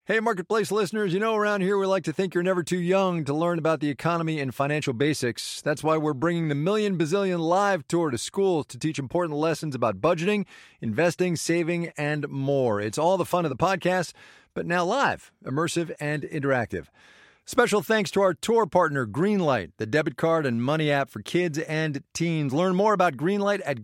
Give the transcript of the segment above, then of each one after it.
Hey, Marketplace listeners, around here we like to think you're never too young to learn about the economy and financial basics. That's why we're bringing the Million Bazillion Live Tour to schools to teach important lessons about budgeting, investing, saving, and more. It's all the fun of the podcast, but now live, immersive, and interactive. Special thanks to our tour partner, Greenlight, the debit card and money app for kids and teens. Learn more about Greenlight at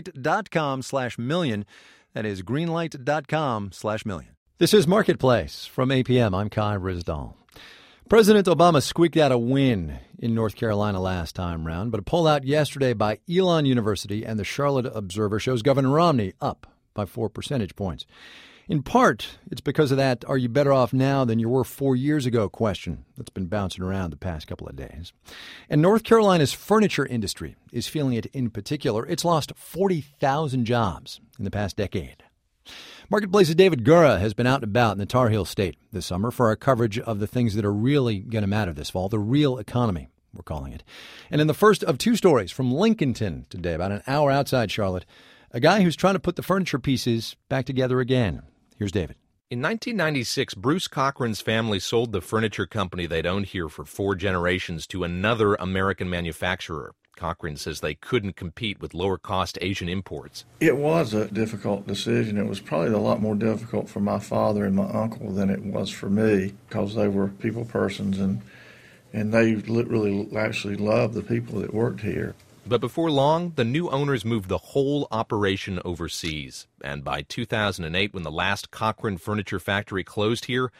greenlight.com/million. That is greenlight.com/million. This is Marketplace from APM. I'm Kai Ryssdal. President Obama squeaked out a win in North Carolina last time round, but a poll out yesterday by Elon University and the Charlotte Observer shows Governor Romney up by 4 percentage points. In part, it's because of that "are you better off now than you were 4 years ago" question that's been bouncing around the past couple of days. And North Carolina's furniture industry is feeling it in particular. It's lost 40,000 jobs in the past decade. Marketplace's David Gura has been out and about in the Tar Heel State this summer for our coverage of the things that are really going to matter this fall, the real economy, we're calling it. And in the first of two stories from Lincolnton today, about an hour outside Charlotte, a guy who's trying to put the furniture pieces back together again. Here's David. In 1996, Bruce Cochran's family sold the furniture company they'd owned here for 4 generations to another American manufacturer. Cochran says they couldn't compete with lower-cost Asian imports. It was a difficult decision. It was probably a lot more difficult for my father and my uncle than it was for me, because they were people persons, and they really actually loved the people that worked here. But before long, the new owners moved the whole operation overseas. And by 2008, when the last Cochran furniture factory closed here,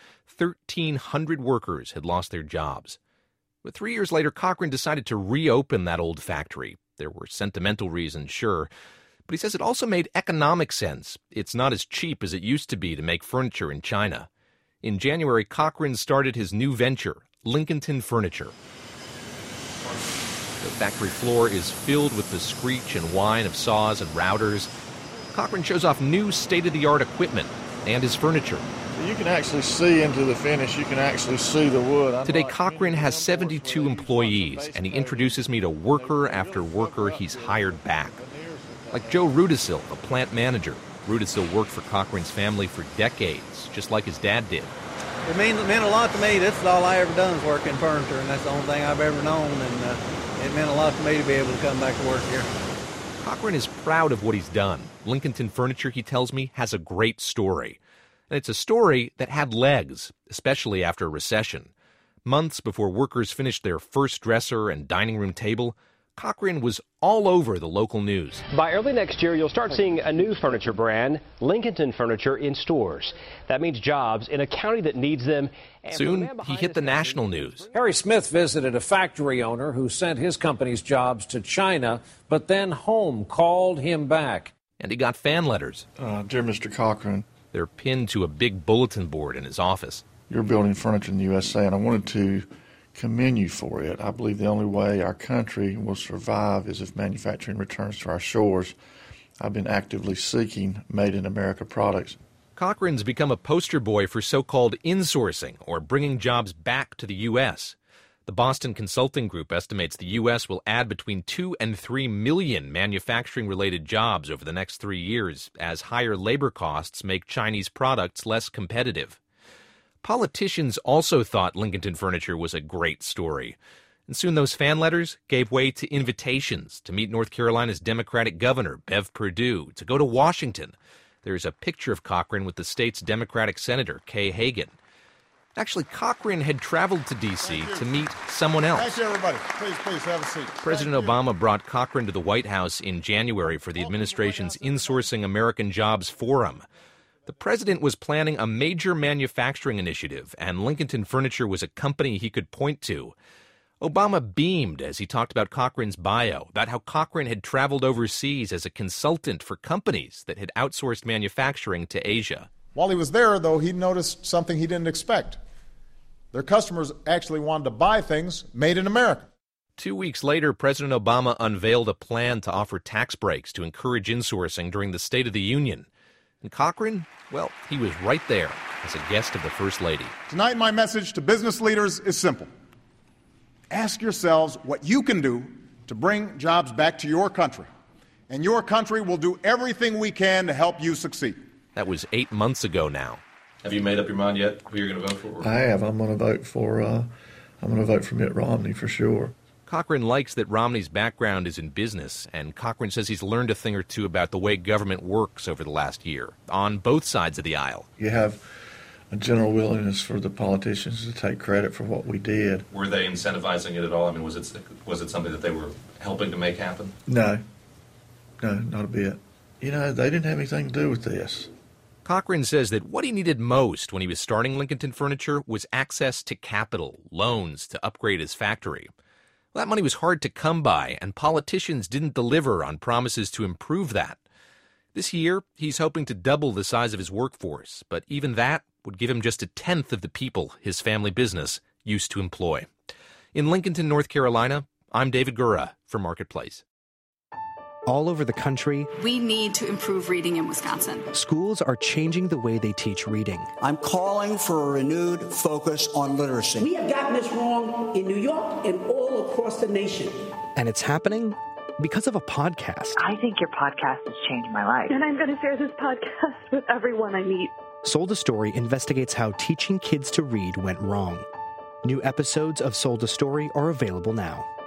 1,300 workers had lost their jobs. But 3 years later, Cochran decided to reopen that old factory. There were sentimental reasons, sure, but he says it also made economic sense. It's not as cheap as it used to be to make furniture in China. In January, Cochran started his new venture, Lincolnton Furniture. The factory floor is filled with the screech and whine of saws and routers. Cochran shows off new state-of-the-art equipment and his furniture. You can actually see into the finish. You can actually see the wood. Today, Cochran has 72 employees, and he introduces me to worker after worker he's hired back. Like Joe Rudisil, a plant manager. Rudisil worked for Cochran's family for decades, just like his dad did. It meant a lot to me. This is all I ever done is work in furniture, and that's the only thing I've ever known, and it meant a lot to me to be able to come back to work here. Cochran is proud of what he's done. Lincolnton Furniture, he tells me, has a great story. And it's a story that had legs, especially after a recession. Months before workers finished their first dresser and dining room table, Cochran was all over the local news. By early next year, you'll start seeing a new furniture brand, Lincolnton Furniture, in stores. That means jobs in a county that needs them. Soon, he hit the national news. Harry Smith visited a factory owner who sent his company's jobs to China, but then home called him back. And he got fan letters. Dear Mr. Cochran, they're pinned to a big bulletin board in his office. You're building furniture in the USA, and I wanted to commend you for it. I believe the only way our country will survive is if manufacturing returns to our shores. I've been actively seeking made-in-America products. Cochran's become a poster boy for so-called insourcing, or bringing jobs back to the U.S. The Boston Consulting Group estimates the U.S. will add between 2 and 3 million manufacturing-related jobs over the next 3 years as higher labor costs make Chinese products less competitive. Politicians also thought Lincolnton Furniture was a great story. And soon those fan letters gave way to invitations to meet North Carolina's Democratic governor, Bev Perdue, to go to Washington. There's a picture of Cochran with the state's Democratic Senator, Kay Hagan. Actually, Cochran had traveled to D.C. to meet someone else. Thank you, everybody. Please have a seat. President Obama brought Cochran to the White House in January for the administration's Insourcing American Jobs Forum. The president was planning a major manufacturing initiative, and Lincolnton Furniture was a company he could point to. Obama beamed as he talked about Cochran's bio, about how Cochran had traveled overseas as a consultant for companies that had outsourced manufacturing to Asia. While he was there, though, he noticed something he didn't expect. Their customers actually wanted to buy things made in America. 2 weeks later, President Obama unveiled a plan to offer tax breaks to encourage insourcing during the State of the Union. And Cochran, well, he was right there as a guest of the First Lady. Tonight, my message to business leaders is simple. Ask yourselves what you can do to bring jobs back to your country, and your country will do everything we can to help you succeed. That was 8 months ago now. Have you made up your mind yet who you're going to vote for? I have. I'm going to vote for Mitt Romney for sure. Cochran likes that Romney's background is in business, and Cochran says he's learned a thing or two about the way government works over the last year, on both sides of the aisle. You have a general willingness for the politicians to take credit for what we did. Were they incentivizing it at all? I mean, was it something that they were helping to make happen? No, not a bit. You know, they didn't have anything to do with this. Cochran says that what he needed most when he was starting Lincolnton Furniture was access to capital, loans to upgrade his factory. Well, that money was hard to come by, and politicians didn't deliver on promises to improve that. This year, he's hoping to double the size of his workforce, but even that would give him just a tenth of the people his family business used to employ. In Lincolnton, North Carolina, I'm David Gura for Marketplace. All over the country, we need to improve reading in Wisconsin. Schools are changing the way they teach reading. I'm calling for a renewed focus on literacy. We have gotten this wrong in New York and all across the nation. And it's happening because of a podcast. I think your podcast has changed my life. And I'm going to share this podcast with everyone I meet. Sold a Story investigates how teaching kids to read went wrong. New episodes of Sold a Story are available now.